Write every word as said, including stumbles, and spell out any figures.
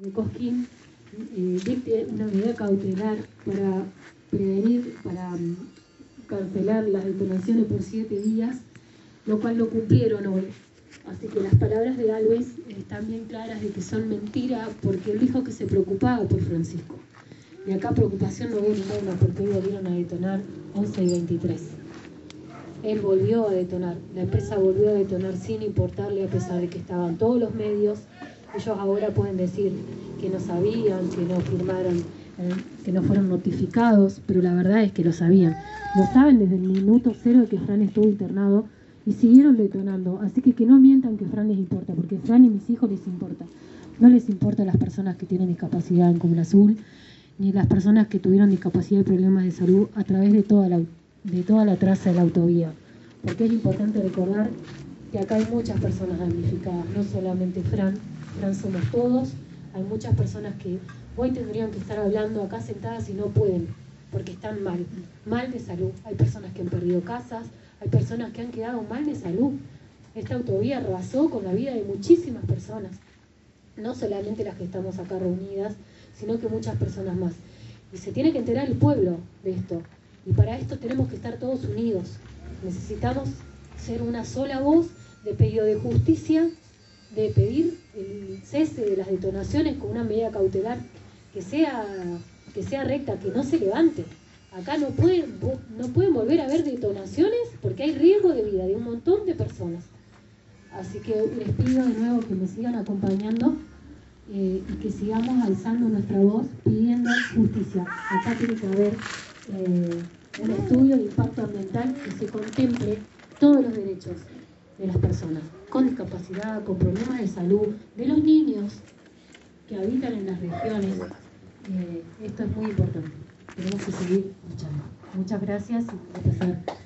Cosquín eh, dicte una medida cautelar para prevenir, para um, cancelar las detonaciones por siete días, lo cual no cumplieron hoy. Así que las palabras de Alves están bien claras de que son mentira, porque él dijo que se preocupaba por Francisco. Y acá preocupación no hubo ninguna, porque hoy volvieron a detonar once y veintitrés. Él volvió a detonar, la empresa volvió a detonar sin importarle, a pesar de que estaban todos los medios. Ellos ahora pueden decir que no sabían, que no firmaron, eh, que no fueron notificados, pero la verdad es que lo sabían. Lo saben desde el minuto cero de que Fran estuvo internado y siguieron detonando. Así que que no mientan que Fran les importa, porque Fran y mis hijos les importa. No les importa a las personas que tienen discapacidad en Comuna Azul, ni las personas que tuvieron discapacidad y problemas de salud a través de toda la, de toda la traza de la autovía. Porque es importante recordar que acá hay muchas personas damnificadas, no solamente Fran, Fran somos todos. Hay muchas personas que hoy tendrían que estar hablando acá sentadas y no pueden, porque están mal, mal de salud. Hay personas que han perdido casas, hay personas que han quedado mal de salud. Esta autovía arrasó con la vida de muchísimas personas, no solamente las que estamos acá reunidas, sino que muchas personas más. Y se tiene que enterar el pueblo de esto. Y para esto tenemos que estar todos unidos. Necesitamos ser una sola voz de pedido de justicia, de pedir el cese de las detonaciones con una medida cautelar que sea, que sea recta, que no se levante. Acá no pueden, no pueden volver a haber detonaciones porque hay riesgo de vida de un montón de personas. Así que les pido de nuevo que me sigan acompañando eh, y que sigamos alzando nuestra voz pidiendo justicia. Acá tiene que haber eh, un estudio de impacto ambiental que se contemple todos los derechos de las personas con discapacidad, con problemas de salud, de los niños que habitan en las regiones. Eh, esto es muy importante. Tenemos que seguir luchando. Muchas gracias y voy a pasar